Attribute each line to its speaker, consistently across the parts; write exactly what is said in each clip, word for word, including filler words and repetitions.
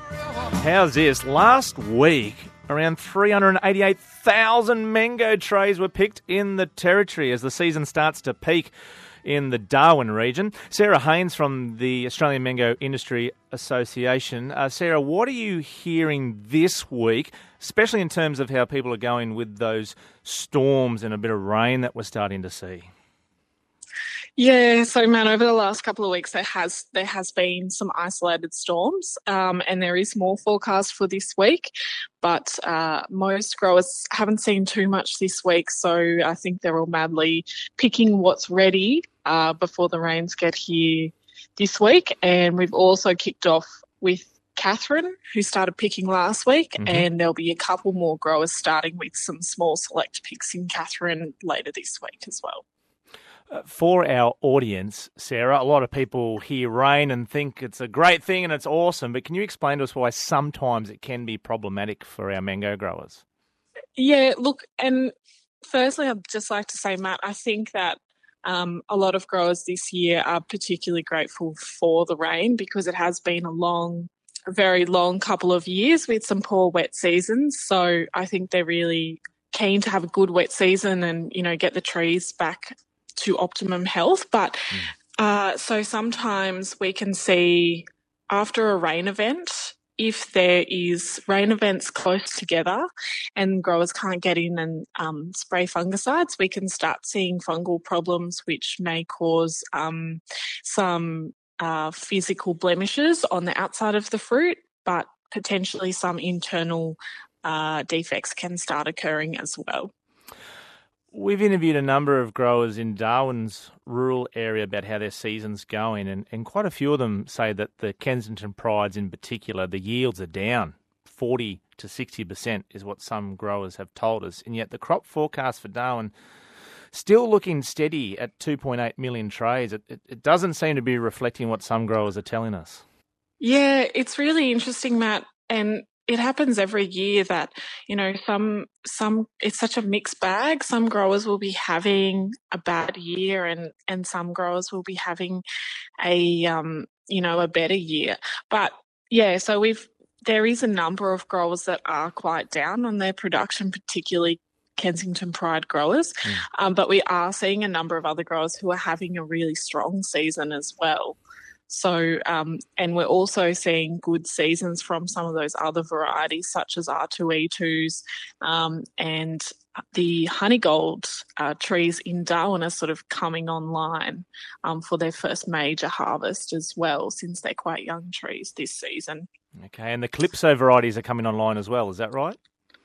Speaker 1: How's this? Last week, around three hundred eighty-eight thousand mango trays were picked in the Territory as the season starts to peak in the Darwin region. Sarah Haynes from the Australian Mango Industry Association. Uh, Sarah, what are you hearing this week, especially in terms of how people are going with those storms and a bit of rain that we're starting to see?
Speaker 2: Yeah, so man, over the last couple of weeks, there has there has been some isolated storms, um, and there is more forecast for this week. But uh, most growers haven't seen too much this week, so I think they're all madly picking what's ready uh, before the rains get here this week. And we've also kicked off with Katherine, who started picking last week, mm-hmm. and there'll be a couple more growers starting with some small select picks in Katherine later this week as well.
Speaker 1: Uh, for our audience, Sarah, a lot of people hear rain and think it's a great thing and it's awesome, but can you explain to us why sometimes it can be problematic for our mango growers?
Speaker 2: Yeah, look, and firstly, I'd just like to say, Matt, I think that um, a lot of growers this year are particularly grateful for the rain because it has been a long, a very long couple of years with some poor wet seasons. So I think they're really keen to have a good wet season and, you know, get the trees back to optimum health. But mm. uh, so sometimes we can see after a rain event, if there is rain events close together and growers can't get in and um, spray fungicides, we can start seeing fungal problems which may cause um, some uh, physical blemishes on the outside of the fruit, but potentially some internal uh, defects can start occurring as well.
Speaker 1: We've interviewed a number of growers in Darwin's rural area about how their season's going, and, and quite a few of them say that the Kensington Prides in particular, the yields are down forty to sixty percent is what some growers have told us, and yet the crop forecast for Darwin still looking steady at two point eight million trays. It, it, it doesn't seem to be reflecting what some growers are telling us.
Speaker 2: Yeah, it's really interesting, Matt, and it happens every year that, you know, some, some, it's such a mixed bag. Some growers will be having a bad year and, and some growers will be having a, um, you know, a better year. But yeah, so we've, there is a number of growers that are quite down on their production, particularly Kensington Pride growers. Mm. Um, but we are seeing a number of other growers who are having a really strong season as well. So, um, and we're also seeing good seasons from some of those other varieties, such as R two E twos um, and the Honeygold uh, trees in Darwin are sort of coming online um, for their first major harvest as well, since they're quite young trees this season.
Speaker 1: Okay, and the Calypso varieties are coming online as well, is that right?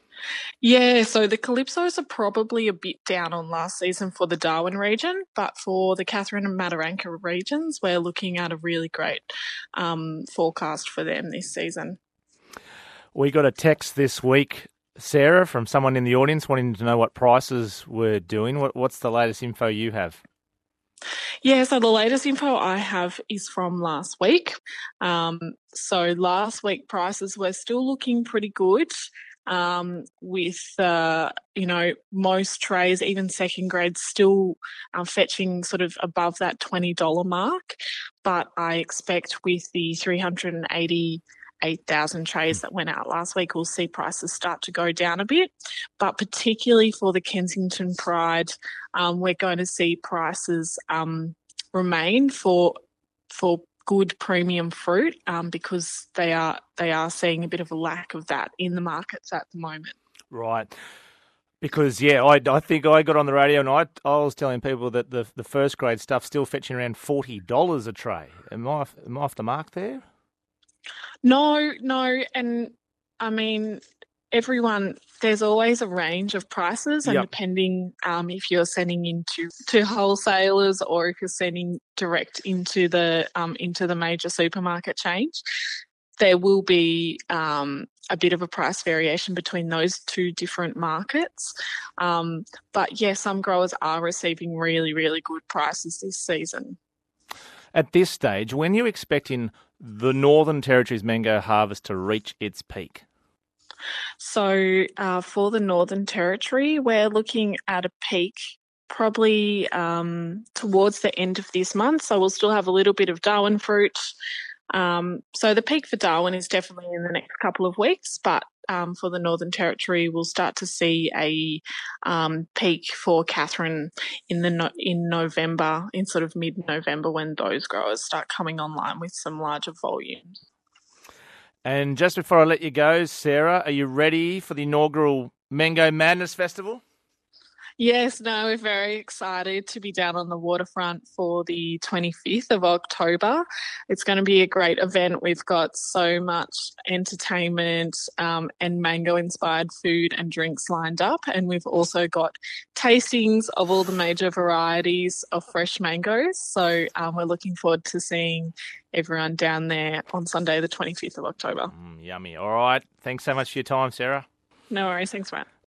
Speaker 2: Yeah, so the Calypsos are probably a bit down on last season for the Darwin region, but for the Katherine and Mataranka regions, we're looking at a really great um, forecast for them this season.
Speaker 1: We got a text this week, Sarah, from someone in the audience wanting to know what prices we're doing. What, what's the latest info you have?
Speaker 2: Yeah, so the latest info I have is from last week. Um, so last week prices were still looking pretty good. Um, with, uh, you know, most trays, even second grade, still um, fetching sort of above that twenty dollars mark. But I expect with the three hundred eighty-eight thousand trays that went out last week, we'll see prices start to go down a bit. But particularly for the Kensington Pride, um, we're going to see prices um, remain for for good premium fruit um, because they are they are seeing a bit of a lack of that in the markets at the moment.
Speaker 1: Right. Because, yeah, I, I think I got on the radio and I, I was telling people that the the first grade stuff's still fetching around forty dollars a tray. Am I, am I off the mark there?
Speaker 2: No, no. And, I mean, everyone, there's always a range of prices and yep. depending um, if you're sending into to wholesalers or if you're sending direct into the um, into the major supermarket chains, there will be um, a bit of a price variation between those two different markets. Um, but, yeah, some growers are receiving really, really good prices this season.
Speaker 1: At this stage, when are you expecting the Northern Territory's mango harvest to reach its peak?
Speaker 2: So uh, for the Northern Territory, we're looking at a peak probably um, towards the end of this month. So we'll still have a little bit of Darwin fruit Um, so the peak for Darwin is definitely in the next couple of weeks, but um, for the Northern Territory, we'll start to see a um, peak for Catherine in the no- in November, in sort of mid-November, when those growers start coming online with some larger volumes.
Speaker 1: And just before I let you go, Sarah, are you ready for the inaugural Mango Madness Festival?
Speaker 2: Yes, no, we're very excited to be down on the waterfront for the twenty-fifth of October. It's going to be a great event. We've got so much entertainment um, and mango-inspired food and drinks lined up. And we've also got tastings of all the major varieties of fresh mangoes. So um, we're looking forward to seeing everyone down there on Sunday, the twenty-fifth of October.
Speaker 1: Mm, yummy. All right. Thanks so much for your time, Sarah.
Speaker 2: No worries. Thanks, Matt.